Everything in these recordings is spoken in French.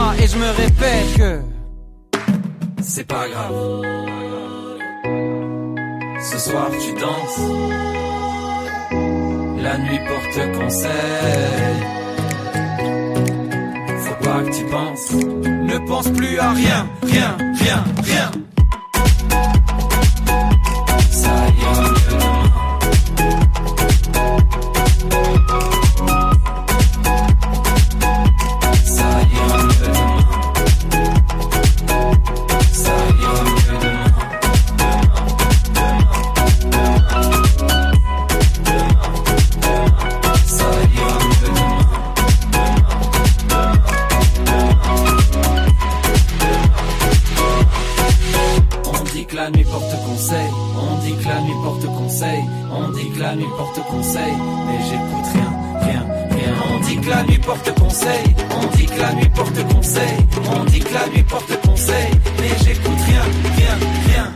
moi et je me répète que c'est pas grave. Ce soir tu danses, la nuit porte conseil. Faut pas que tu penses, ne pense plus à rien, rien, rien, rien. Ça ira mieux demain. La nuit porte conseil, mais j'écoute rien, rien, rien. On dit que la nuit porte conseil, on dit que la nuit porte conseil, on dit que la nuit porte conseil, mais j'écoute rien, rien, rien.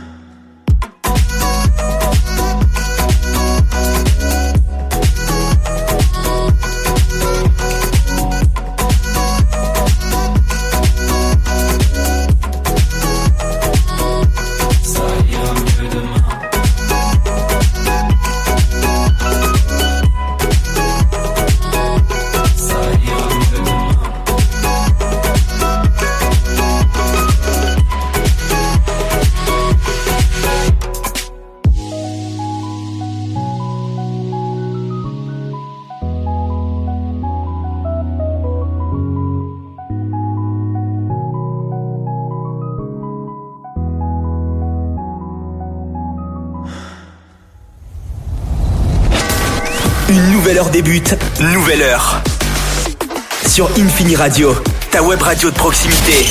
Une nouvelle heure débute, nouvelle heure. Sur Infini Radio, ta web radio de proximité.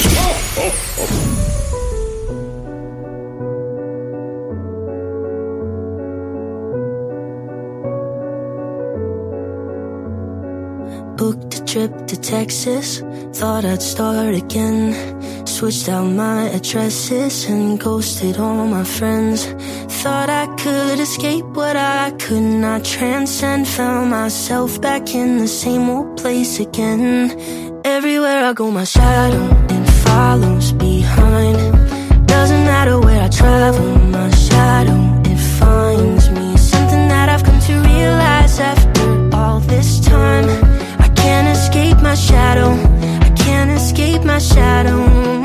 Booked a trip to Texas, thought I'd start again. Switched out my addresses and ghosted all my friends. Thought I could escape what I could not transcend. Found myself back in the same old place again. Everywhere I go my shadow, it follows behind. Doesn't matter where I travel, my shadow, it finds me. Something that I've come to realize after all this time. I can't escape my shadow, I can't escape my shadow.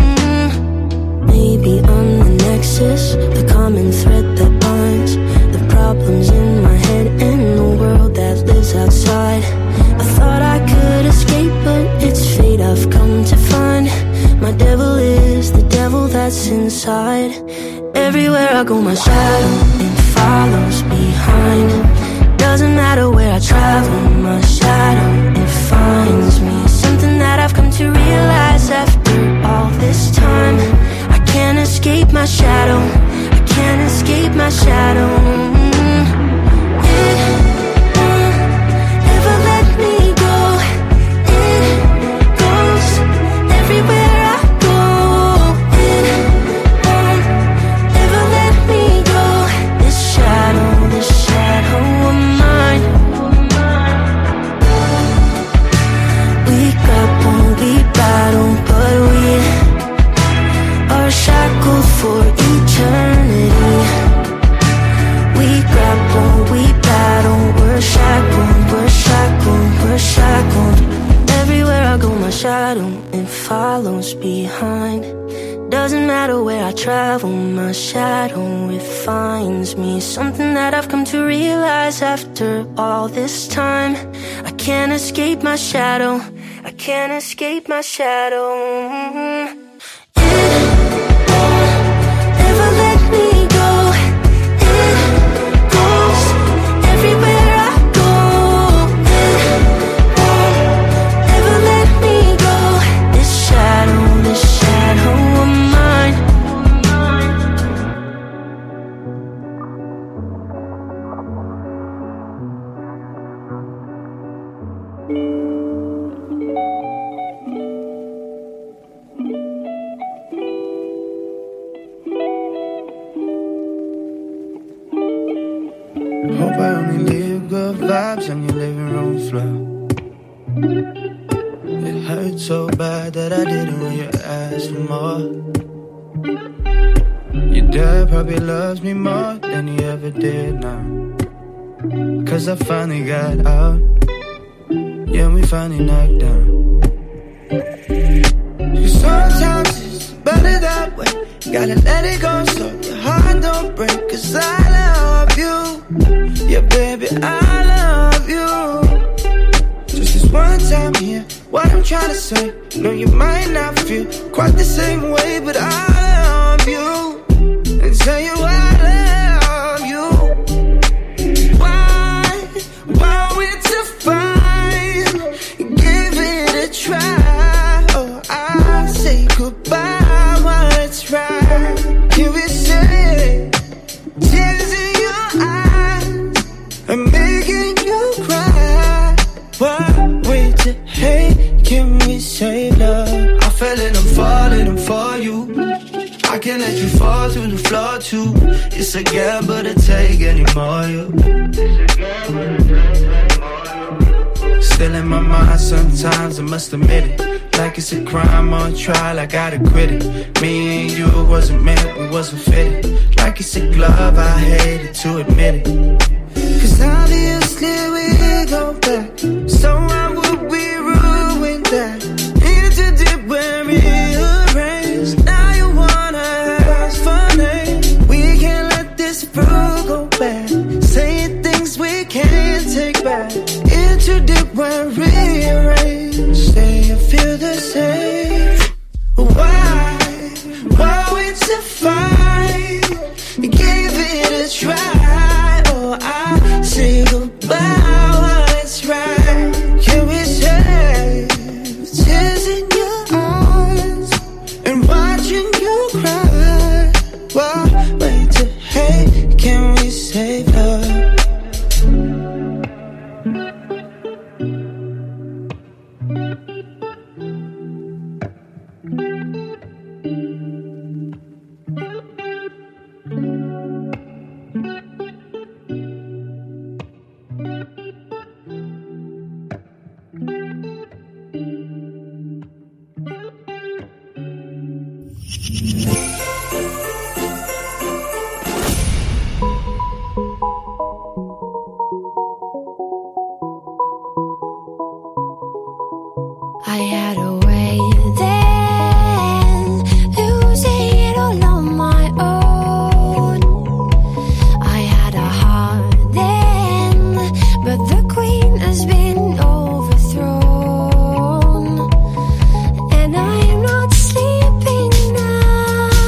Maybe I'm the nexus, the common thread that binds the problems in my head and the world that lives outside. I thought I could escape, but it's fate I've come to find. My devil is the devil that's inside. Everywhere I go my shadow, it follows behind. Doesn't matter where I travel, my shadow, it finds me. Something that I've come to realize after all this time. I can't escape my shadow, I can't escape my shadow. It won't ever let me go. It goes everywhere I go. It won't ever let me go. This shadow of mine. We grapple, we battle, but we are shackled for eternity. We grapple, we battle, we're shackled, we're shackled, we're shackled. Everywhere I go my shadow, it follows behind. Doesn't matter where I travel, my shadow, it finds me. Something that I've come to realize after all this time. I can't escape my shadow, I can't escape my shadow. Hope I only live good vibes on your living room floor. It hurts so bad that that I didn't when you asked for more. Your dad probably loves me more than he ever did now. Cause I finally got out. Yeah, we finally knocked down. Cause sometimes it's better that way. Gotta let it go so your heart don't break. Cause I love you. Yeah, baby, I love you. Just this one time here, what I'm trying to say. No, you might not feel quite the same way, but I love you. And tell you I love you. Why we're to fight? Give it a try. Oh, I'll say goodbye while it's right. Can we say tears in your eyes? I'm making you cry. Why wait to hate? Can we save love? I fell and I'm falling for you. I can't let you fall to the floor too. It's a gamble to take anymore, you. Still in my mind sometimes, I must admit it. Like it's a crime on trial, I gotta quit it. Me and you wasn't meant, we wasn't fitted. Like it's a glove, I hated to admit it. Cause obviously we go back. So why would we ruin that? Into deep when rearranged. Now you wanna ask for names. We can't let this fruit go bad. Saying things we can't take back. Into deep when rearranged. Stay and feel the same. Why we to fight? Give it a try. Oh, I say goodbye while it's right. Can we save tears in your eyes and watching you cry? Why wait to hate? Can we save love? I had a way then, losing it all on my own. I had a heart then, but the queen has been overthrown. And I am not sleeping now.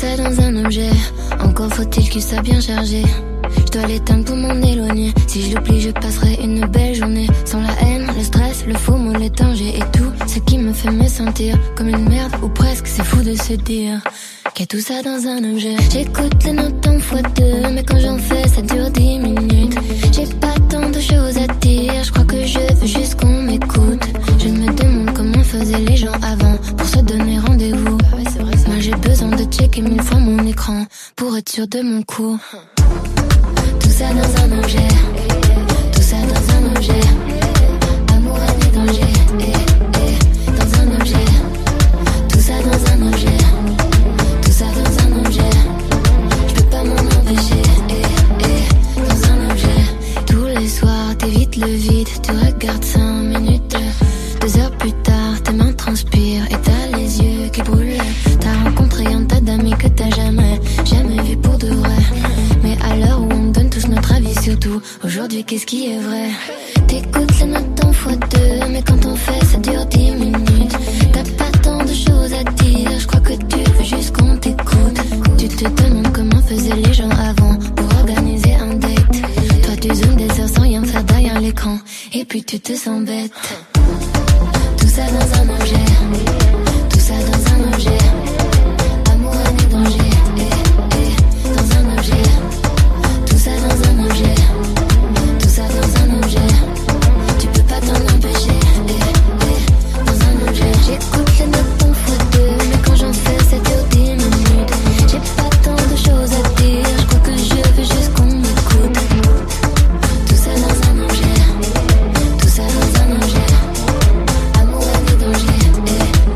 ça dans un objet, encore faut-il qu'il soit bien chargé. Je dois l'éteindre pour m'en éloigner. Si je l'oublie, je passerai une belle journée. Sans la haine, le stress, le faux mot, les dangers et tout ce qui me fait me sentir comme une merde ou presque. C'est fou de se dire qu'il y a tout ça dans un objet. J'écoute les notes en x2, mais quand j'en fais, ça dure 10 minutes. J'ai pas tant de choses à dire, je crois que je veux juste qu'on m'écoute. Je me demande comment faisaient les gens avant pour se donner rendez-vous. Moi j'ai besoin de checker 1000 fois mon écran pour être sûr de mon coup. Tout ça dans un objet, tout ça dans un objet. Amour, haine et danger, dans un objet. Tout ça dans un objet, tout ça dans un objet. Je peux pas m'en empêcher, dans un objet. Tous les soirs, t'évites le vide, tu regardes 5 minutes. 2 heures plus tard, tes mains transpirent et t'as les yeux qui brûlent. T'as rencontré un tas d'amis que t'as jamais vu pour de vrai. Mais à l'heure où on donne tous notre avis sur tout, aujourd'hui qu'est-ce qui est vrai? T'écoutes les notes en x2, mais quand on fait ça dure 10 minutes. T'as pas tant de choses à dire, je crois que tu veux juste qu'on t'écoute. Tu te demandes comment faisaient les gens avant pour organiser un date. Toi tu zoomes des heures sans rien faire derrière l'écran, et puis tu te sens bête. Tout ça dans un objet, tout ça dans un objet. Amour, haine et danger, dans un objet. Tout ça dans un objet, tout ça dans un objet. Tu peux pas t'en empêcher, dans un objet. J'écoute les notes en x2, mais quand j'en fais ça dure 10 minutes. J'ai pas tant de choses à dire, je crois que je veux juste qu'on m'écoute. Tout ça dans un objet, tout ça dans un objet. Amour, haine et danger,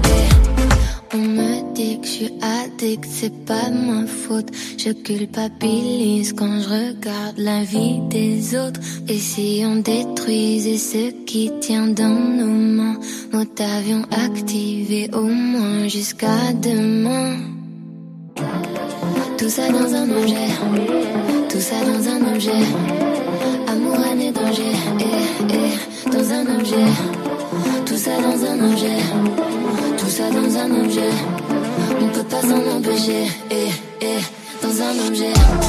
On me dit que je suis addict, c'est pas ma faute. Je culpabilise quand je regarde la vie des autres. Et si on détruisait ce qui tient dans nos mains, mode avion activé au moins jusqu'à demain. Tout ça dans un objet, tout ça dans un objet. Amour, haine et danger, dans un objet. Tout ça dans un objet, tout ça dans un objet. On peut pas s'en empêcher, dans un objet.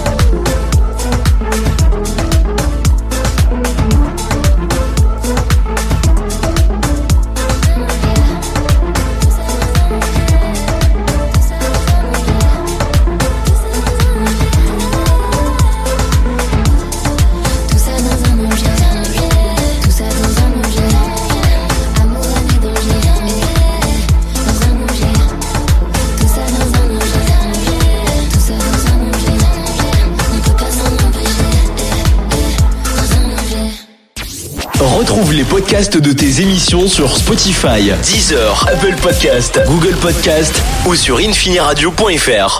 Retrouve les podcasts de tes émissions sur Spotify, Deezer, Apple Podcast, Google Podcast ou sur infiniradio.fr.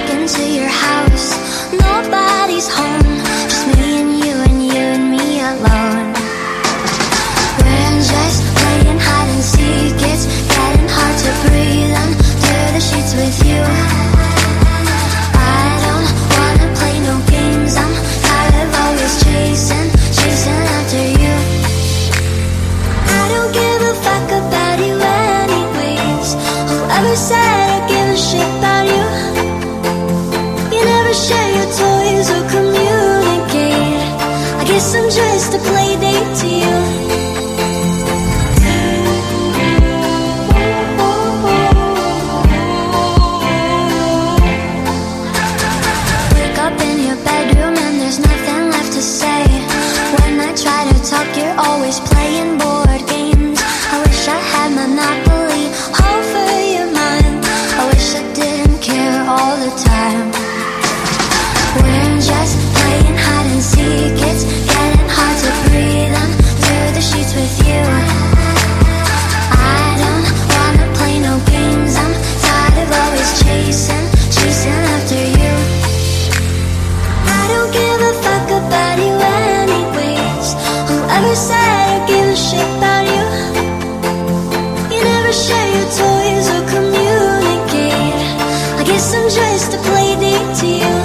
Nobody's home, just me and you and me alone. ever said I give a shit about you. You never share your toys or communicate. I guess I'm just a play date to you.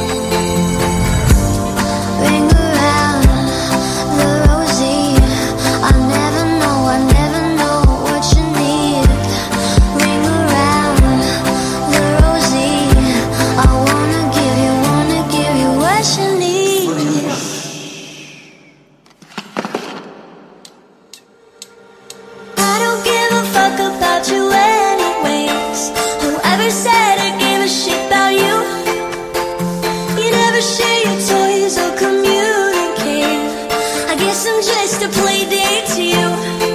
Ring around the rosy. I never know what you need. Ring around the rosy. I wanna give you what you need. I don't give a fuck about you anyways. Whoever said I give a shit about you? You never share your toys or communicate. I guess I'm just a play date to you.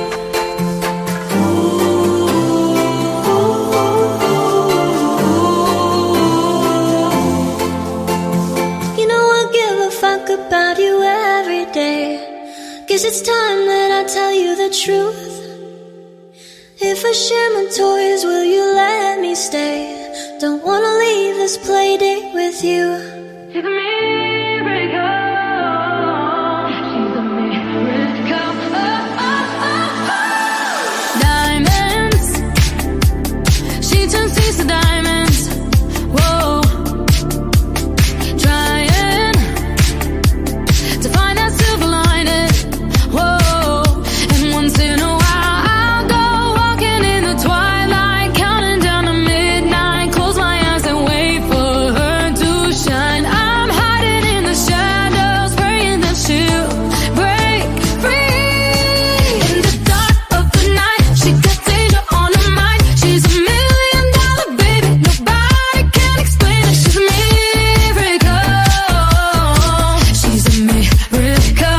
You know I give a fuck about you every day. Guess it's time that I tell you the truth. If I share my toys, will you let me stay? Don't wanna leave this play date with you. She's a miracle. She's a miracle. Diamonds. She turns thieves to diamonds. Whoa. Trying to find that silver lining. Whoa. And once in a while I'll go walking in the twilight, counting down to midnight. Close my eyes and wait for her to shine. I'm hiding in the shadows, praying that she'll break free. In the dark of the night, she got danger on her mind. She's $1 million baby, nobody can explain it. She's a miracle. She's a miracle.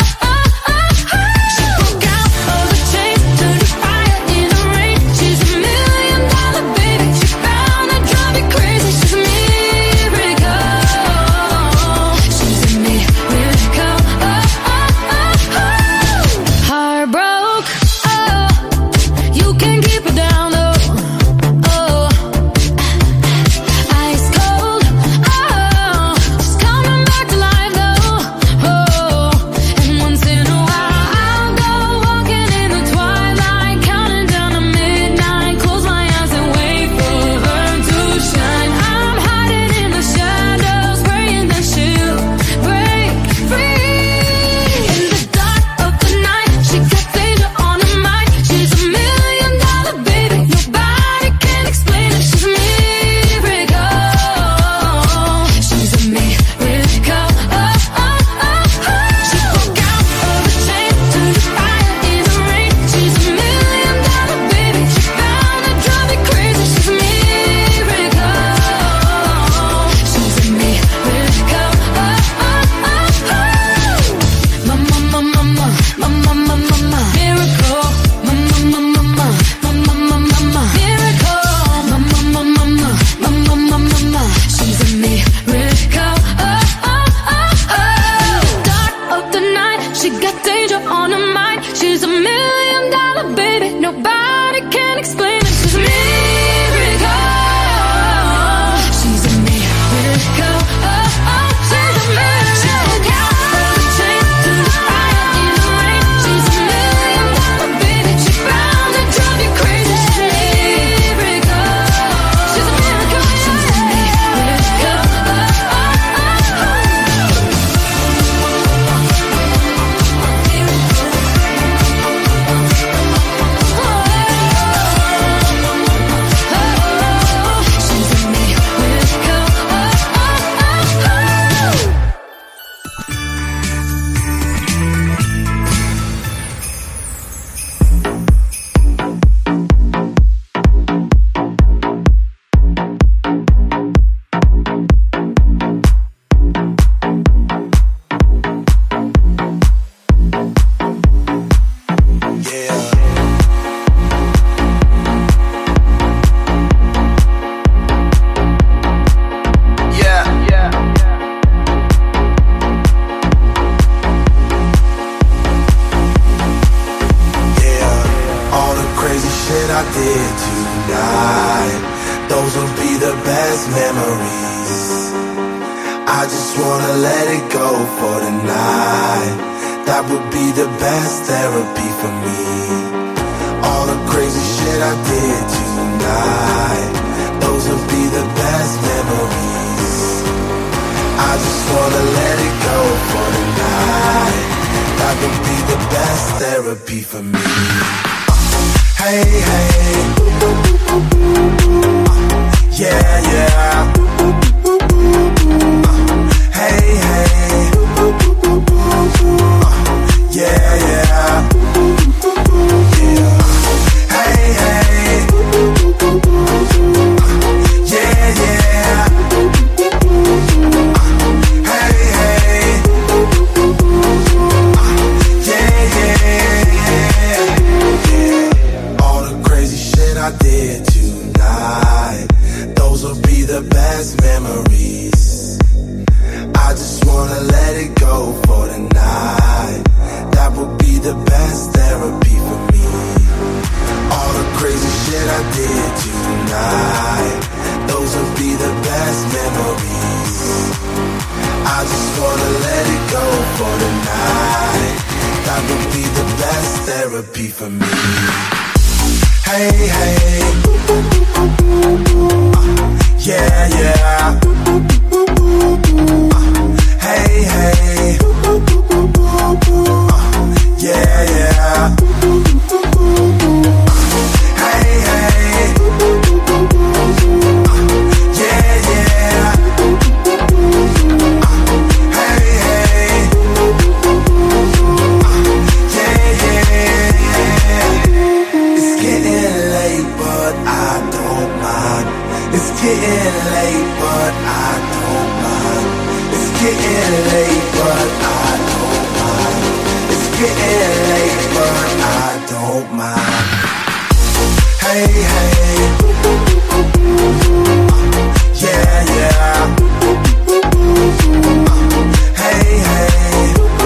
She broke out of the chains, turned to fire in the rain. She's $1 million baby, she found to drive me crazy. She's a miracle. She's a miracle. Heart broke, oh, you can keep her down low, oh. Ice cold, oh, she's coming back to life though, oh. And once in a while I'll go walking in the twilight, counting down to midnight. Close my eyes and wait for her to shine. I'm hiding in the shadows, praying that she'll break free. In the dark of the night, she got danger on her mind. She's $1 million baby, nobody can explain it. She's a miracle. She's a miracle. She broke out of the chains, turned to fire in the rain. She's $1 million baby, she found to drive me crazy. She's a miracle. She's a miracle. Mama, mama, mama, mama, mama, mama, miracle. Mama, mama, mama, mama, mama, mama, miracle. Mama, mama, mama, mama, mama, mama, she's a miracle. Dark of the night, she got danger on her mind. She's $1 million baby, nobody can explain it. She's a miracle. She's a miracle. She's a miracle. She broke out of the chains, turned to fire in the rain. She's $1 million baby, she found to drive you crazy. She's a miracle. She's a miracle. She's a miracle. She's a I did tonight, those will be the best memories. I just wanna let it go for the night. that would be the best therapy for me. All the crazy shit I did tonight, those would be the best memories. I just wanna let it go for tonight. That would be the best therapy for me. Hey, hey, yeah, yeah. Hey, hey, yeah, yeah. Hey, hey, yeah, yeah. Hey, hey, yeah, yeah. All the crazy shit I did tonight, those will be the best memories. I just wanna let it go for tonight. That would be the best therapy for me. All the crazy shit I did tonight, those will be the best memories. I just wanna let it go for tonight. That would be the best therapy for me. Hey, hey, yeah, yeah. Hey, hey, yeah, yeah. Hey, hey, yeah, yeah. Hey, hey, yeah, yeah. It's getting late, but I don't mind. It's getting late, but I don't mind. It's getting late, but I don't mind. It's getting late, but I don't mind. Hey, hey, yeah, yeah. Hey, hey,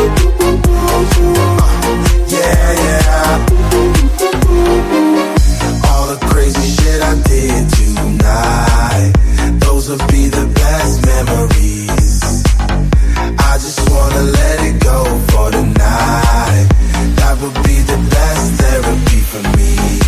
yeah, yeah. All the crazy shit I did tonight, those will be the best memories. I just wanna let it go for tonight. That would be the best therapy for me.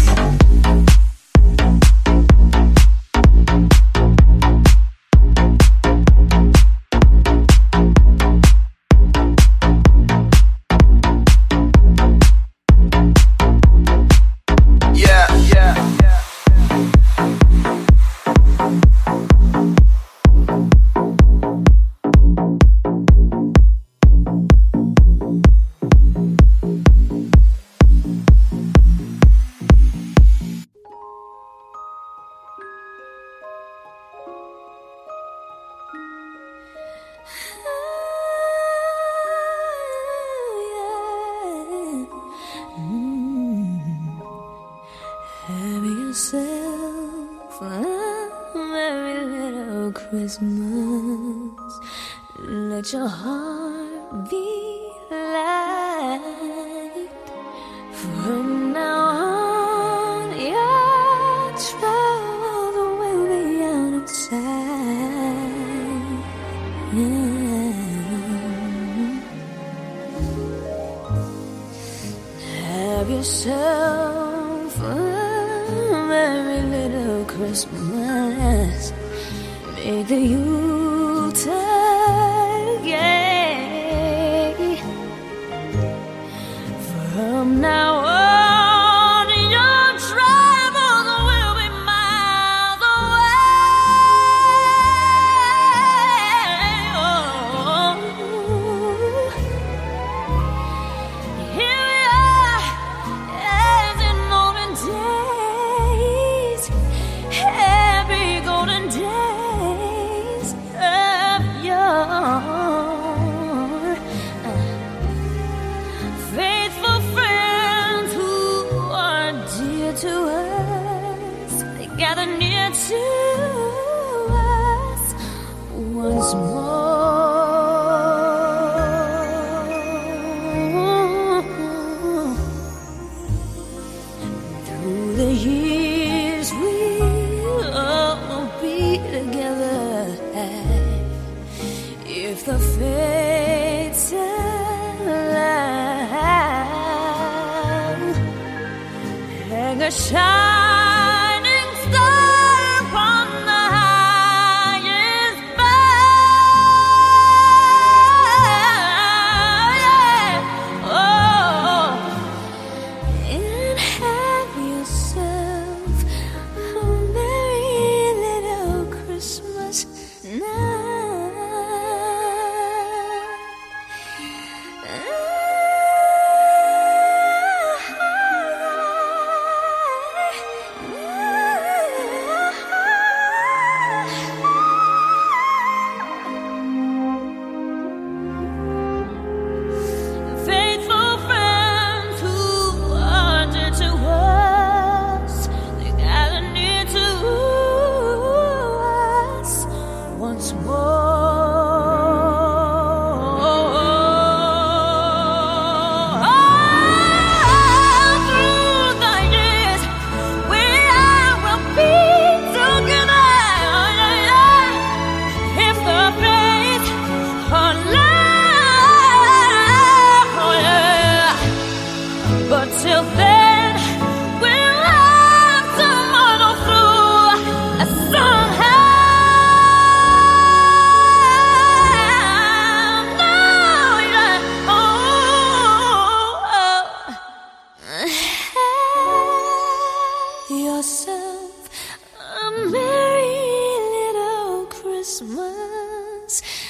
Have yourself a merry little Christmas. Let your heart be light. From now on, your troubles will be out of sight. Have yourself a merry little Christmas. Make the Yuletide gay. From now on, your troubles will be miles away. Oh. Here we are, as in olden days, happy golden days of yore. Faithful friends who are dear to us, they gather near to us once more. Through the years we'll all be together. If the fates align, a shining star upon the highest bough. Oh, and have yourself a merry little Christmas night. Faithful friends who are dear to us, they gather near to us once more. All through the years, we will be together. If the faith or love, oh yeah. But till then, we'll have to muddle through somehow. No, yeah. Oh. Have yourself a merry little Christmas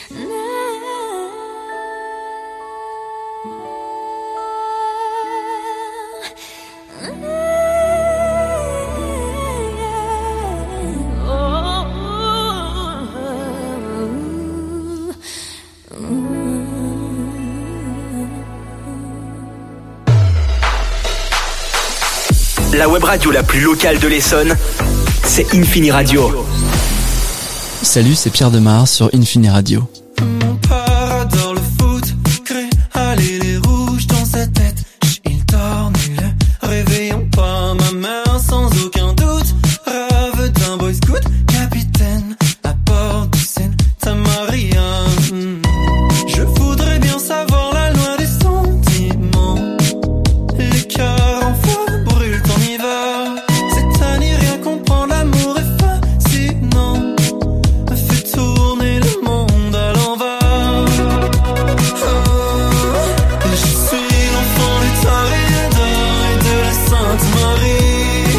La web radio la plus locale de l'Essonne, c'est Infini Radio. Salut, c'est Pierre Demar sur Infini Radio. Mon père adore le foot, crée aller les rouges dans sa tête. Il dort nul, réveillons pas ma mère sans aucun doute. Rêve d'un boy scout, capitaine à bord du Santa Maria. Je voudrais bien savoir la loi des sentiments. Les cœurs en feu brûlent en hiver. C'est à n'y rien comprendre, l'amour est fascinant. Fait tourner le monde à l'envers. Je suis l'enfant du Toréador et de la Sainte Marie.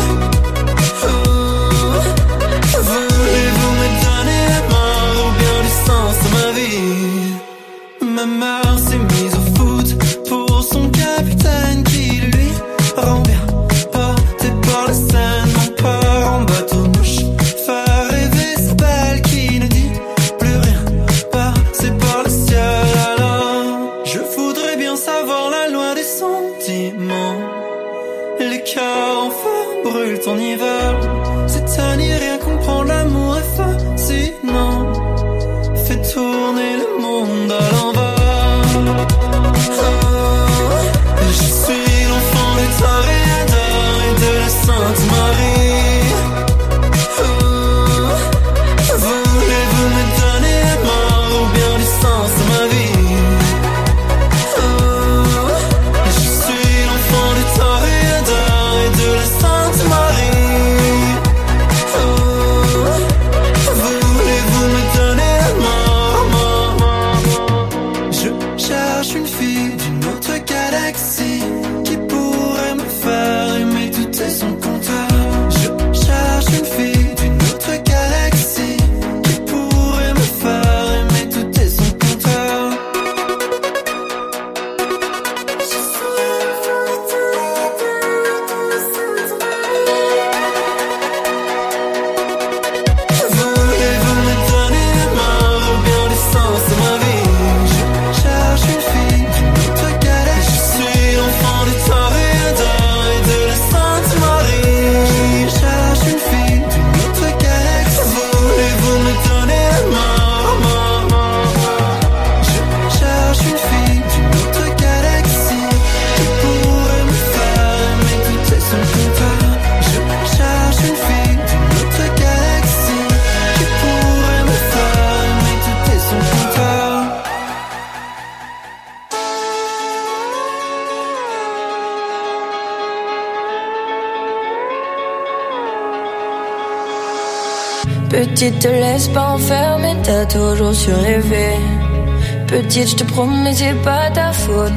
Voulez-vous me donner la main ou bien du sens à ma vie? Ma mère s'est mise au foot pour son capitaine qui lui rend bien. Porté par la Seine, mon père en bateau-mouche. Faire rêver cette belle qui ne dit plus rien. Passé par le ciel alors. Je voudrais bien savoir la loi des sentiments. Les cœurs en feu brûlent en hiver. C'est à n'y rien comprendre, l'amour est fascinant. Fait tourner le monde à l'envers. Je suis l'enfant du Toréador et de la Sainte Marie. Voulez-vous me donner la main ou bien du sens à ma vie? Je suis l'enfant du Toréador et de la Sainte Marie. Petite, te laisse pas enfermer, t'as toujours su rêver. Petite, je te promets, c'est pas ta faute.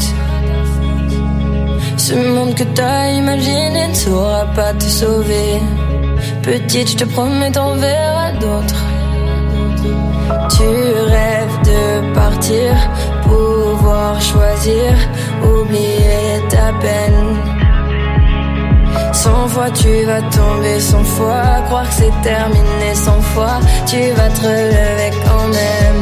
Ce monde que t'as imaginé ne saura pas te sauver. Petite, je te promets, t'en verras d'autres. Tu rêves de partir, pouvoir choisir, oublier ta peine. 100 fois tu vas tomber, 100 fois croire que c'est terminé, 100 fois tu vas te relever quand même.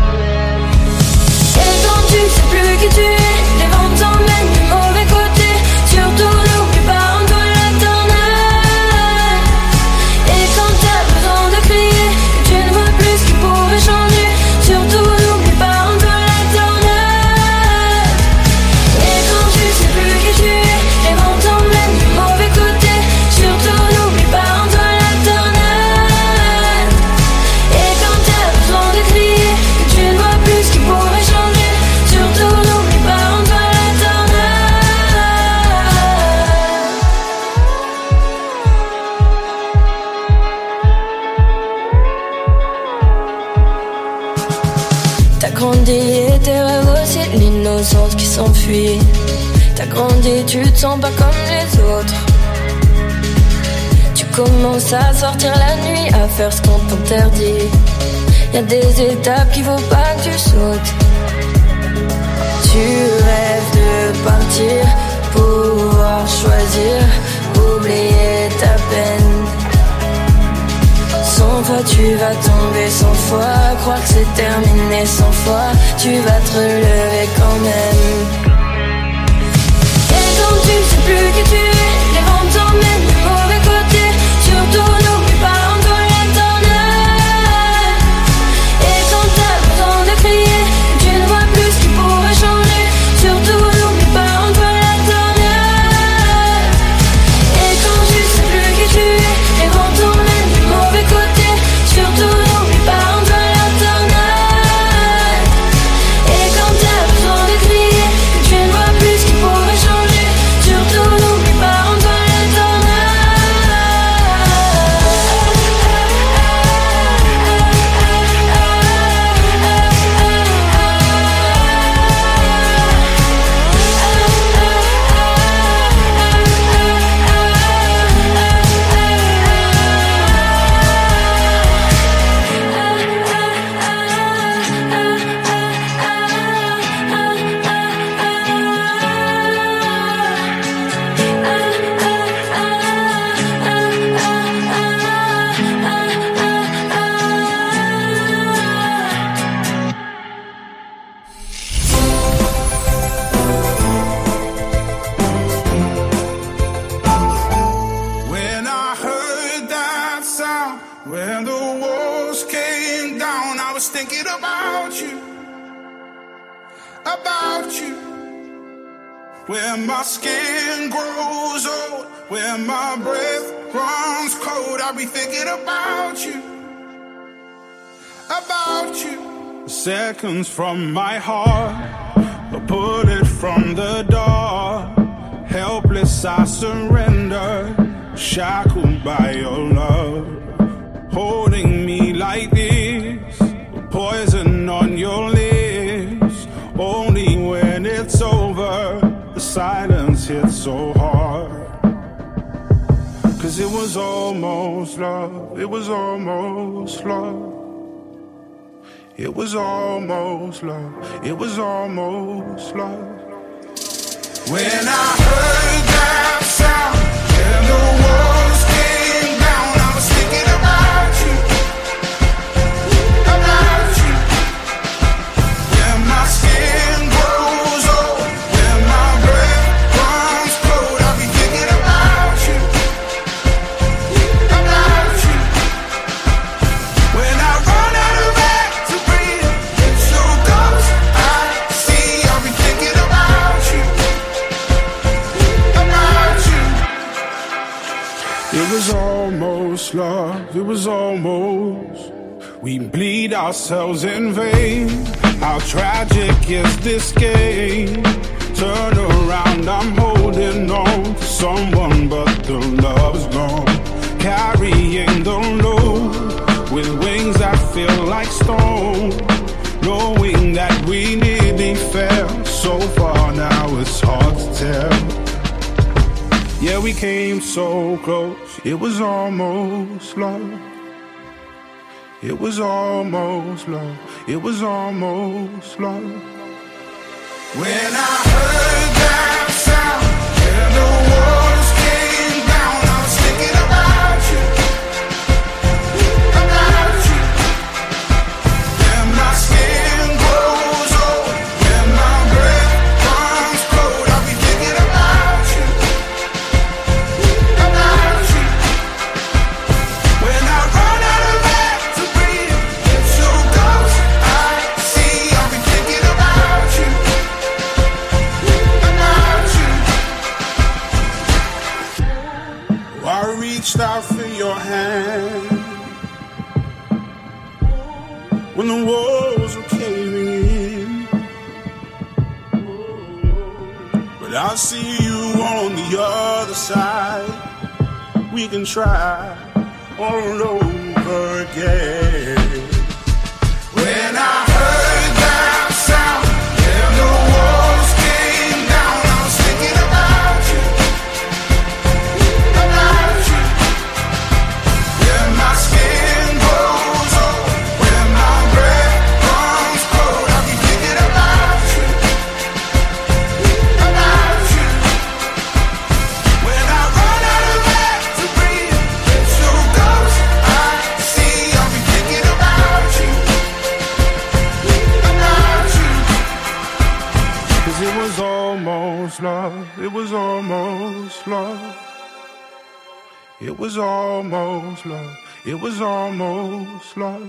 Et quand tu sais plus qui tu es, les vents t'emmènent du mauvais côté. Surtout n'oublie pas en toi l'éternel. Et quand t'as besoin de crier, que tu ne vois plus ce qui pourrait changer. Surtout n'oublie pas en toi l'éternel. Et quand tu sais plus qui tu es, les vents t'emmènent du mauvais côté. Surtout n'oublie pas en toi l'éternel. Et quand t'as besoin de crier, que tu ne vois plus ce qui pourrait changer. Surtout n'oublie pas en toi l'éternel. T'as grandi et tes rêves aussi, l'innocence qui s'enfuit. T'as grandi, tu te sens pas comme les autres. Tu commences à sortir la nuit, à faire ce qu'on t'interdit. Y'a des étapes qu'il faut pas que tu sautes. Tu rêves de partir, pouvoir choisir, oublier ta peine. 100 fois tu vas tomber, 100 fois croire que c'est terminé, 100 fois tu vas te relever quand même. Et quand tu sais plus qui tu es, les vents t'emmènent du mauvais côté. Surtout n'oublie pas en toi l'éternel. Et quand t'as besoin de crier, que tu ne vois plus ce qui pourrait changer. Surtout n'oublie pas en toi l'éternel. Et quand tu sais plus qui tu es, les vents t'emmènent du mauvais côté. Surtout n'oublie pas en toi l'éternel. Et quand t'as besoin de crier, que tu ne vois plus ce qui pourrait changer. Surtout n'oublie pas en toi l'éternel. When I heard that sound, when the walls came down, I was thinking about you, about you. When my skin grows old, when my breath runs cold, I'll be thinking about you, about you. Seconds from my heart, a bullet from the door. Helpless I surrender, shackled by your love. Holding me like this, poison on your lips. Only when it's over, the silence hits so hard. Cause it was almost love, it was almost love. It was almost love, it was almost love. When I heard that sound, when the walls came down, I was thinking about you, about you. When my skin grows old, when my breath runs cold, I'll be thinking about you, about you. When I run out of air to breathe, it's your ghost I see, I'll be thinking about you. It was almost love, it was almost. We bleed ourselves in vain. How tragic is this game? Turn around, I'm holding on to someone, but the love's gone. Carrying the load with Yeah, we came so close. It was almost love. It was almost love. It was almost love. When I heard that sound and the walls came down, I was thinking about you, about you. When my skin grows old, when my breath comes cold, I'll be thinking about you, about you. When I run out of air to breathe, it's your ghost I see, I'll be thinking about you. I reached out for your hand when the walls were caving in, but I see you on the other side. We can try all over again. When I heard that sound and the walls came down, I was thinking about you. Love, it was almost love. It was almost love. It was almost love.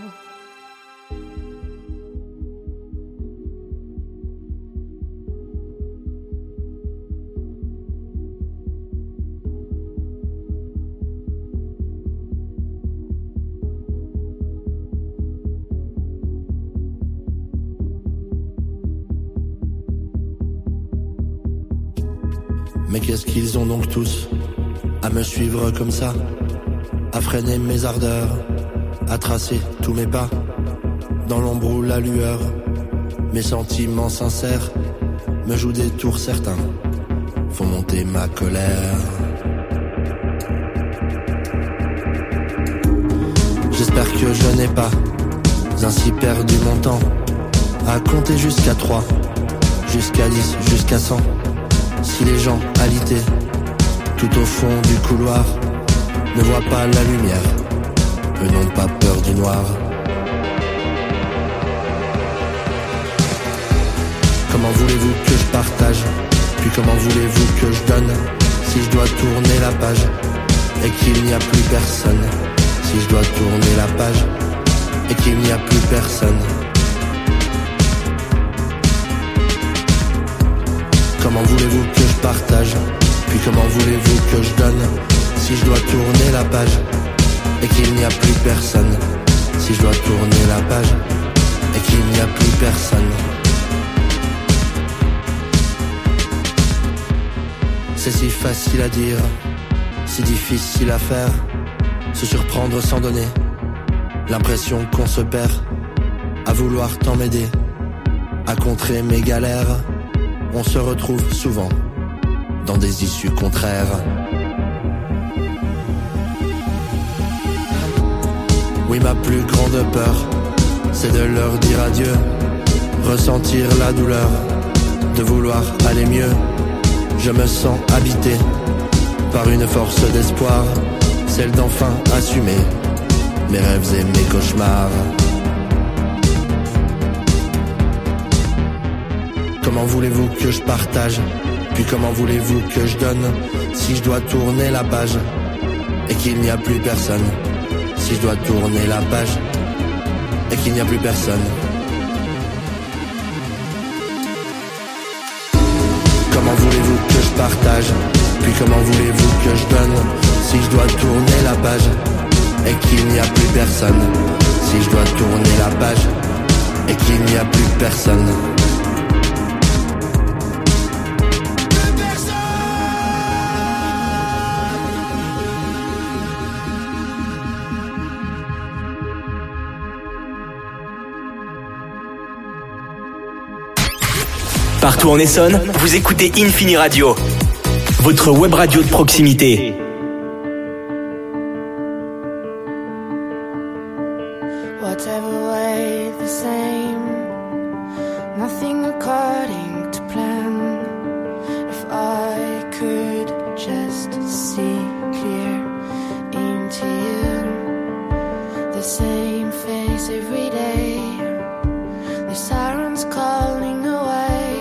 Mais qu'est-ce qu'ils ont donc tous à me suivre comme ça, à freiner mes ardeurs, à tracer tous mes pas, dans l'ombre ou la lueur. Mes sentiments sincères me jouent des tours certains, font monter ma colère. J'espère que je n'ai pas ainsi perdu mon temps à compter jusqu'à 3, jusqu'à 10, jusqu'à 100. Si les gens alités, tout au fond du couloir, ne voient pas la lumière, eux n'ont pas peur du noir. Comment voulez-vous que je partage, puis comment voulez-vous que je donne, si je dois tourner la page, et qu'il n'y a plus personne. Si je dois tourner la page, et qu'il n'y a plus personne. Comment voulez-vous que je partage, puis comment voulez-vous que je donne, si je dois tourner la page, et qu'il n'y a plus personne. Si je dois tourner la page, et qu'il n'y a plus personne. C'est si facile à dire, si difficile à faire, se surprendre sans donner l'impression qu'on se perd, à vouloir tant m'aider, à contrer mes galères. On se retrouve souvent dans des issues contraires. Oui, ma plus grande peur, c'est de leur dire adieu, ressentir la douleur, de vouloir aller mieux. Je me sens habité par une force d'espoir, celle d'enfin assumer mes rêves et mes cauchemars. Comment voulez-vous que je partage, puis comment voulez-vous que je donne, si je dois tourner la page, et qu'il n'y a plus personne. Si je dois tourner la page, et qu'il n'y a plus personne. Comment voulez-vous que je partage, puis comment voulez-vous que je donne, si je dois tourner la page, et qu'il n'y a plus personne. Si je dois tourner la page, et qu'il n'y a plus personne. Partout en Essonne, vous écoutez Infini Radio. votre web radio de proximité. Whatever way the same, nothing according to plan. If I could just see clear into you, the same face every day, the sirens calling away.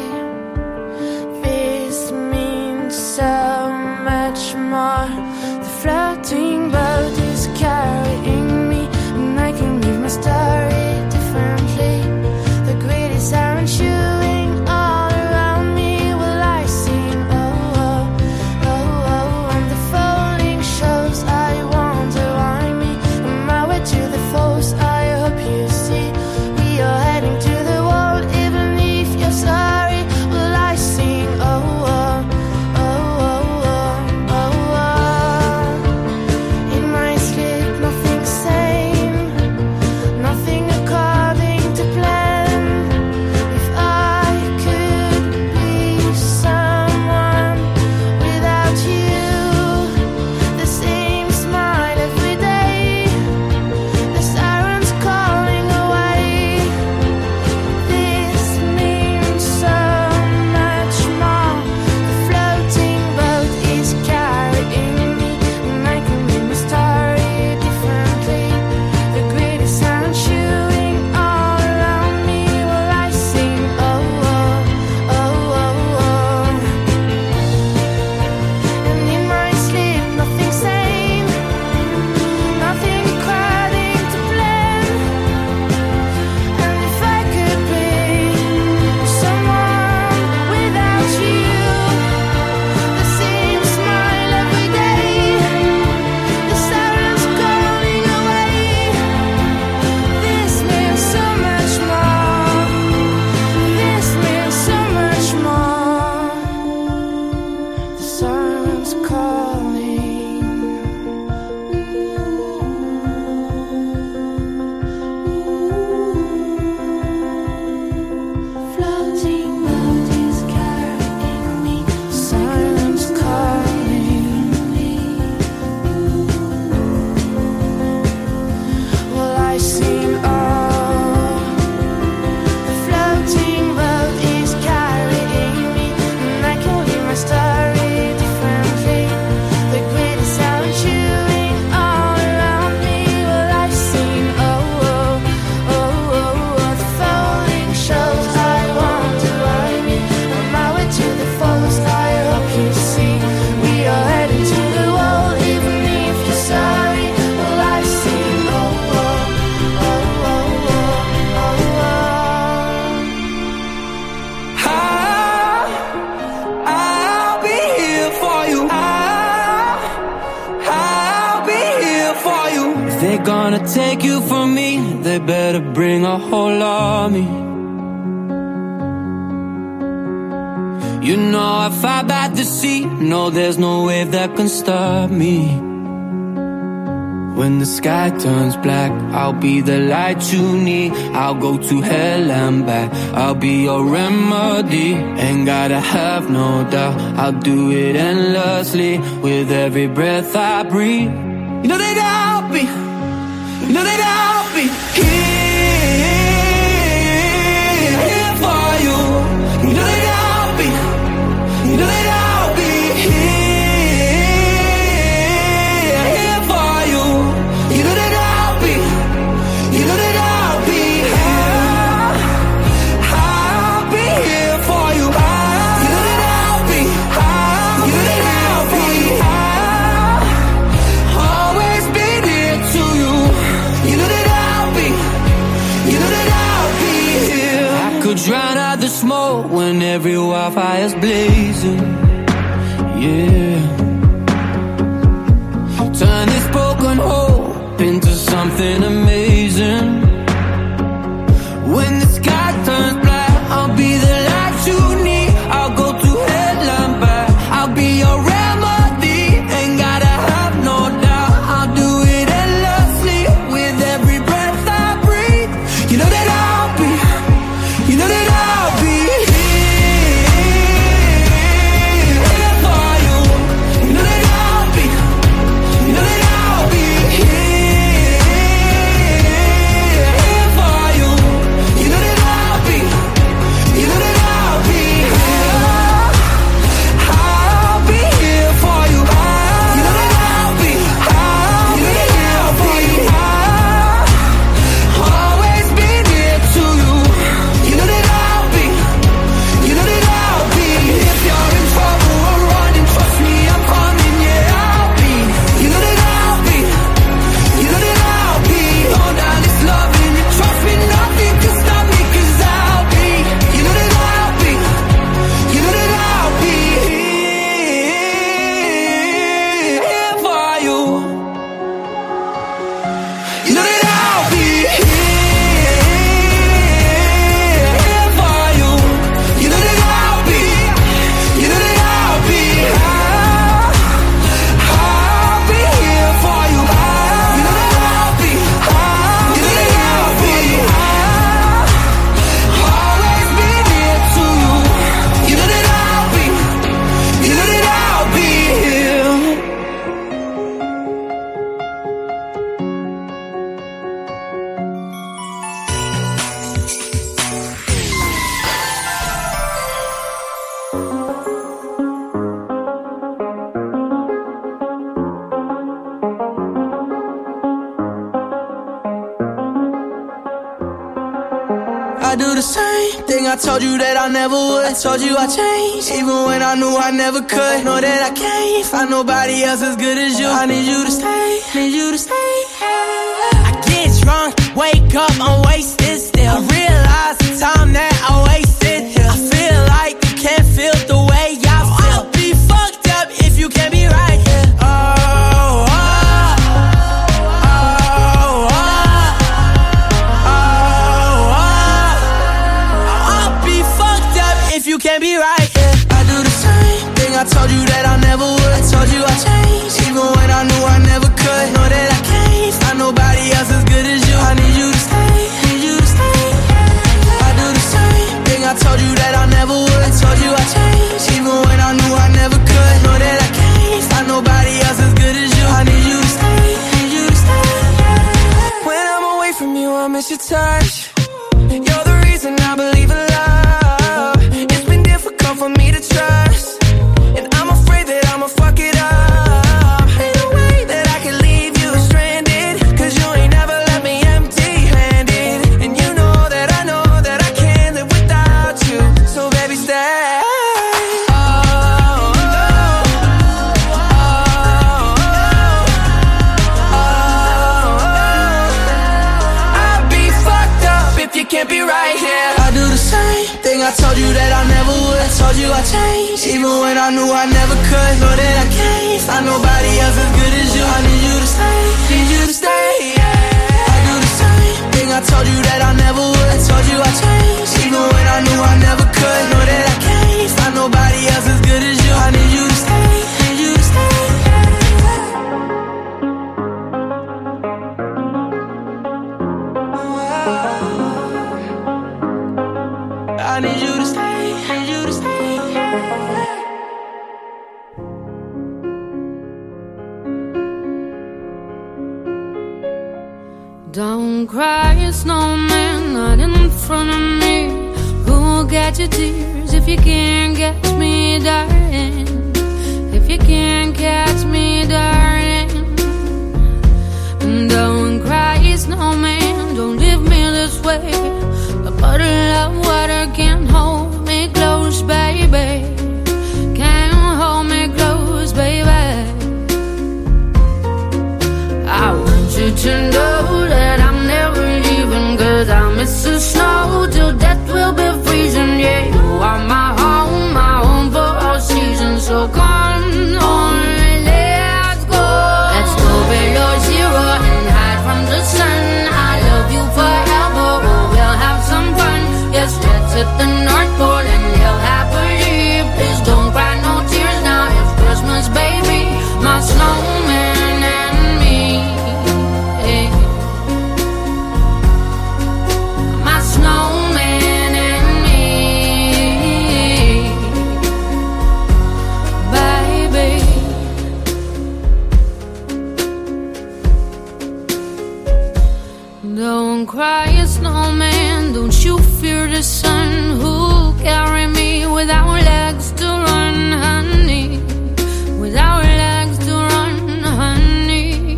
This means so much more. The floating boat is carrying me, and I can leave my story differently. The greedy siren chewing all around me. Will I sing? Oh, oh, oh, oh. And the falling shows, I wonder why me. On my way to the falls, I hope you see. We are heading to the wall, even if you're sorry. Will I sing? Oh, oh, oh, oh, oh, oh, oh. In my sleep, nothing sane, nothing according to plan. If I could be someone without you, the same smile every day, the sirens calling away. This means so much more. The floating boat is carrying me, and I can read my story differently. The greedy sound chewing all around me. Will I sing? Oh, oh, oh, oh, oh. And in my sleep, nothing sane, nothing according to plan. And if I could be someone without you, the same smile every day, the sirens calling away. This means so much more. This means so much more. The sirens calling. Floating boat is carrying me. Sirens calling me. Will I sing? Oh, the floating boat is carrying me, and I can read my story differently. The greedy sound chewing all around me. Will I sing? Oh, oh, oh, oh, oh. The falling shows, I wonder why me. On my way to the falls, I hope you see. We are heading to the wall, even if you're sorry. Will I sing? Oh, oh, oh, oh, oh, oh, oh. I'll be here for you. I'll be here for you. If they're gonna take you from me, they better bring a whole army. You know I fight by the sea. No, there's no wave that can stop me. When the sky turns black, I'll be the light you need. I'll go to hell and back. I'll be your remedy. Ain't gotta have no doubt. I'll do it endlessly with every breath I breathe. You know that I'll be, you know that I'll be here for you. You know that I'll be, you know that I'll be here for you. You know that I'll be, you know that I'll be here. I'll be here for you. You know that I'll be, you know that I'll be. Always be near to you. You know that I'll be, you know that I'll be here. I could drown out the smoke when every wildfire's blazing. Yeah. Turn this broken hope into something amazing. When the sky turns black, I'll be the light you need. I'll go to hell and back. I'll be your remedy. Ain't gotta have no doubt. I'll do it endlessly with every breath I breathe. You know that I'll be, you know that I'll be here. I do the same thing I told you that I never would. I told you I changed, even when I knew I never could. Know that I can't find nobody else as good as you. I need you to stay, need you to stay. I get drunk, wake up, I'm wasted still. I realize the time that I wasted here. I feel like you can't feel the way I feel. I'll be fucked up if you can't be right here. You can't be right, yeah. I do the same thing I told you that I never would. I told you I changed, even when I knew I never could. Know that I can't find nobody else as good as you. I need you to stay, need you to stay. I do the same thing I told you that I never would. I told you I changed, even when I knew I never could. Know that I can't find nobody else as good as you. I need you to stay, need you to stay. When I'm away from you, I miss your touch. You're the reason I believe in love. For me to trust, and I'm afraid that I'ma fuck it up. Ain't no way that I can leave you stranded, cause you ain't never left me empty-handed. And you know that I can't live without you. So baby, stay. I'll be fucked up if you can't be right here. I do the same thing I told you that I never would. I told you I changed, even when I knew I never could. Know that I can't find nobody else as good as you. I need you to stay, need you to stay, yeah. I do the same thing I told you that I never would. I told you I changed, even when I knew I never could. Know that I can't find nobody else as good as you. I need you to stay, need you to stay, I need you to stay, need you to stay. Don't cry, snowman, not in front of me. Who'll get your tears if you can't catch me, darling? If you can't catch me, darling. Don't cry, snowman, don't leave me this way. A bottle of water can't hold me close, baby. Can't hold me close, baby. I want you to know that I'm never leaving, cause I miss the snow till death will be freezing. Yeah, you are my home for all seasons. So come on, let's go. Let's go below zero and hide from the sun. I love you forever, oh, we'll have some fun. Yes, let's hit the North Pole and live happily. Please don't cry no tears now, it's Christmas, baby. My snowman and me, hey. My snowman and me, baby. Don't cry, snowman, don't you fear the sun. Who'll carry me without legs to run, honey? Without legs to run, honey.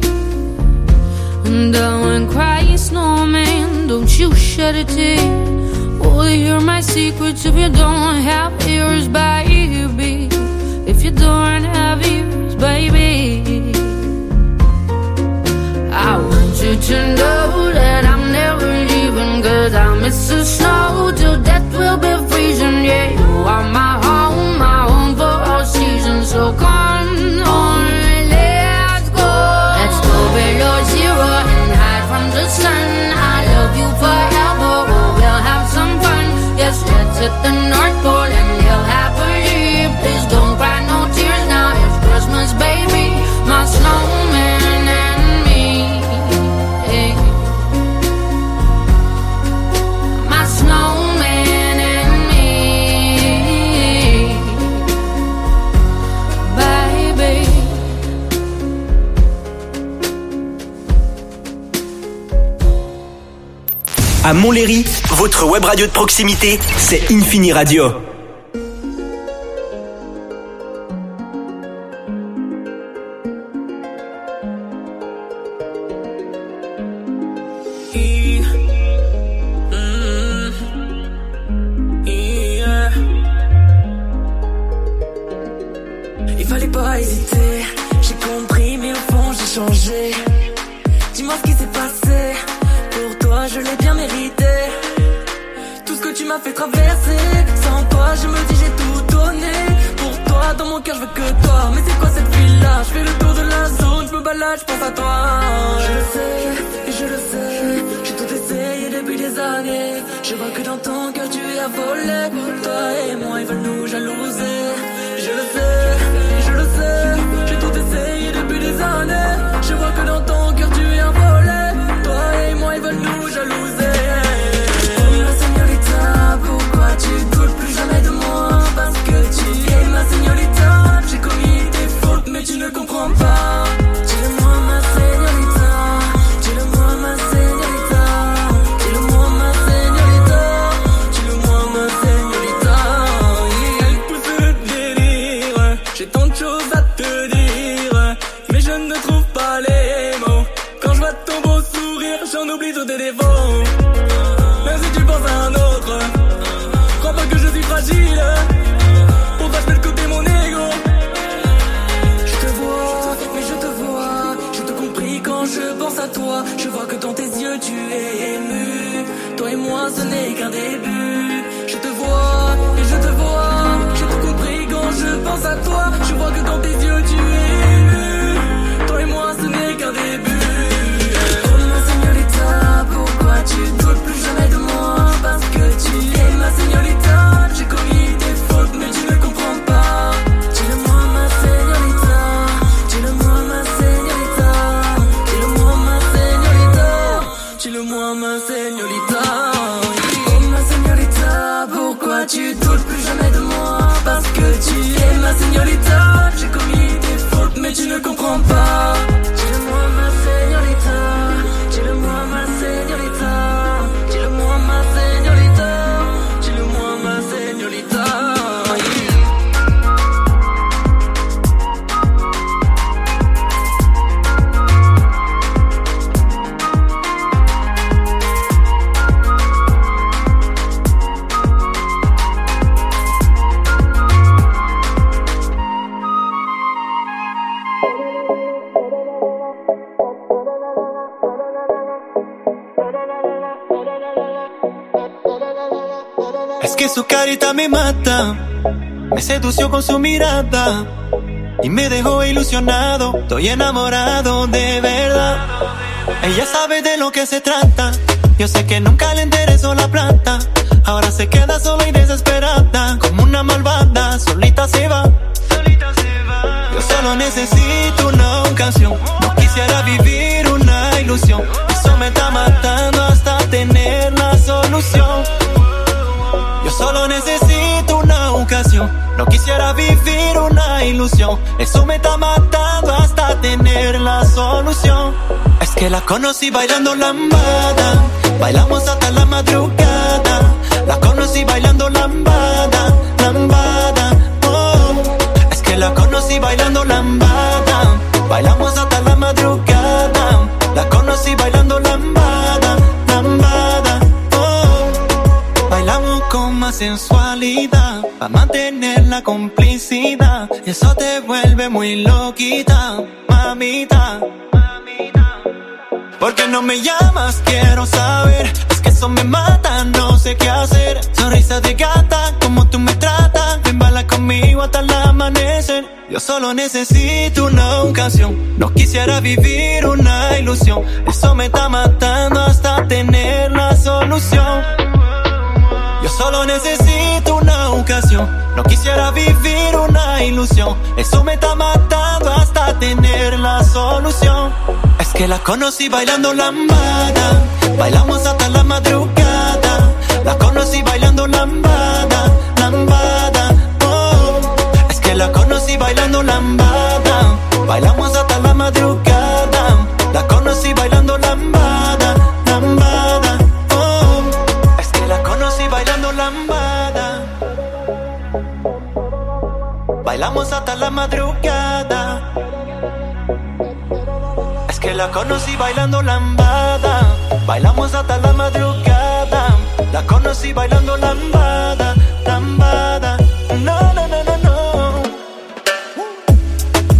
Don't cry, snowman, don't you shed a tear. Oh, hear my secrets if you don't have ears, baby. If you don't have ears, baby. I want you to know that I'm never leaving, cause I miss the snow till death will be freezing. Yeah, you are my home for all seasons. So come on, let's go. Let's go below zero and hide from the sun. I love you forever, oh, we'll have some fun. Yes, let's hit the North Pole and live happily. Please don't cry no tears now, it's Christmas, baby. My snowman and me, hey. My snowman and me, baby. À Montlhéry, votre web radio de proximité, c'est Infini Radio. pas hésiter. J'ai compris mais au fond j'ai changé. Dis-moi ce qui s'est passé. Pour toi je l'ai bien mérité. Tout ce que tu m'as fait traverser. Sans toi je me dis j'ai tout donné. Pour toi dans mon cœur je veux que toi. Mais c'est quoi cette ville là? Je fais le tour de la zone, je me balade, je pense à toi. Je le sais et je le sais. J'ai tout essayé depuis des années. Je vois que dans ton cœur tu es affolé. Toi et moi ils veulent nous jalouser. Je le sais et je le sais. J'ai tout essayé depuis des années. Je vois que dans ton cœur tu es affolé. Toi et moi ils veulent nous jalouser. Pourquoi tu doutes plus jamais de moi? Parce que tu es ma señorita. J'ai commis des fautes mais tu ne comprends pas. Dis-le-moi ma señorita. Dis-le-moi ma señorita. Dis-le-moi ma señorita. Dis-le-moi ma señorita. Elle pousse le délire. J'ai tant de choses à te dire, mais je ne trouve pas les mots. Quand je vois ton beau sourire, j'en oublie tous tes défauts. Même si tu penses à un autre, crois pas que je suis fragile. Pour pas de côté mon ego. Je te vois, mais je te vois. J'ai tout compris quand je pense à toi. Je vois que dans tes yeux tu es ému. Toi et moi ce n'est qu'un début. Je te vois, et je te vois. J'ai tout compris quand je pense à toi. Je vois que dans tes yeux tu es ému. Toi et moi ce n'est qu'un début. Pourquoi tu doutes plus jamais de moi? Parce que tu es ma señorita. J'ai commis des fautes mais tu ne comprends pas. Dis-le-moi ma señorita. Dis-le-moi ma señorita. Dis-le-moi ma señorita. Dis-le-moi ma señorita. Oh ma señorita. Pourquoi tu doutes plus jamais de moi? Parce que tu es ma señorita. J'ai commis des fautes mais tu ne comprends pas. Dis-le-moi ma señorita. Dis-le-moi ma señorita. Dis-le-moi ma señorita. Dis-le-moi ma señorita. Es que su carita me mata, me sedució con su mirada y me dejó ilusionado. Estoy enamorado de verdad. Ella sabe de lo que se trata. Yo sé que nunca le interesó la plata. Ahora se queda sola y desesperada, como una malvada, solita se va. Yo solo necesito una ocasión. No quisiera vivir una ilusión. Eso me está matando hasta tener la solución. Yo solo necesito una ocasión. No quisiera vivir una ilusión. Eso me está matando hasta tener la solución. Es que la conocí bailando lambada. Bailamos hasta la madrugada. La conocí bailando lambada, lambada, oh. Es que la conocí bailando lambada. Bailamos hasta la madrugada. La conocí bailando lambada, lambada, oh. Bailamos con más sensualidad, para mantener la complicidad. Eso te vuelve muy loquita, mamita. ¿Por qué no me llamas? Quiero saber. Es que eso me mata, no sé qué hacer. Sonrisa de gata, como tú me tratas. Ven, baila conmigo hasta el amanecer. Yo solo necesito una ocasión. No quisiera vivir una ilusión. Eso me está matando hasta tener la solución. Yo solo necesito una ocasión. No quisiera vivir una ilusión. Eso me está matando hasta tener la solución. Es que la conocí bailando lambada. Bailamos hasta la madrugada. La conocí bailando lambada, lambada, oh. Es que la conocí bailando lambada. Bailamos hasta la madrugada. La conocí bailando lambada, lambada, oh. Es que la conocí bailando lambada. Bailamos hasta la madrugada. Es que la conocí bailando lambada. Bailamos hasta la madrugada. La conocí bailando lambada, lambada. No, no, no, no, no.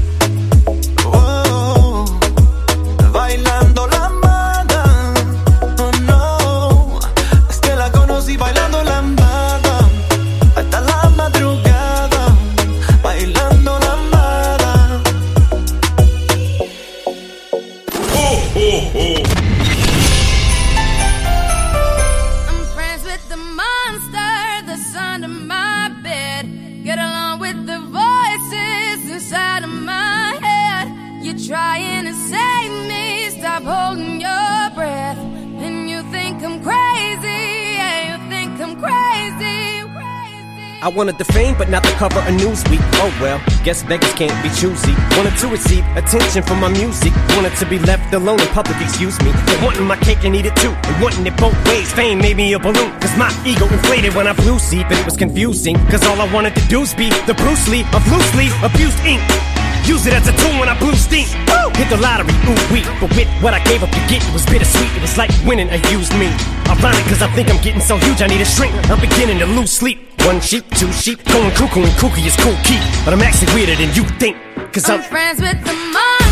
I wanted the fame, but not the cover of Newsweek. Oh well, guess beggars can't be choosy. Wanted to receive attention from my music. Wanted to be left alone in public, excuse me. But wanting my cake and eat it too. And wanting it both ways. Fame made me a balloon. Cause my ego inflated when I flew sleep. And it was confusing. Cause all I wanted to do was be the Bruce Lee of loosely abused ink. Use it as a tool when I blew steam. Woo! Hit the lottery, ooh wee. But with what I gave up to get, it was bittersweet. It was like winning a used me. Ironic, cause I think I'm getting so huge I need a shrink. I'm beginning to lose sleep. One sheep, two sheep, going cuckoo and kooky is cool keep. But I'm actually weirder than you think. Cause I'm friends with the money.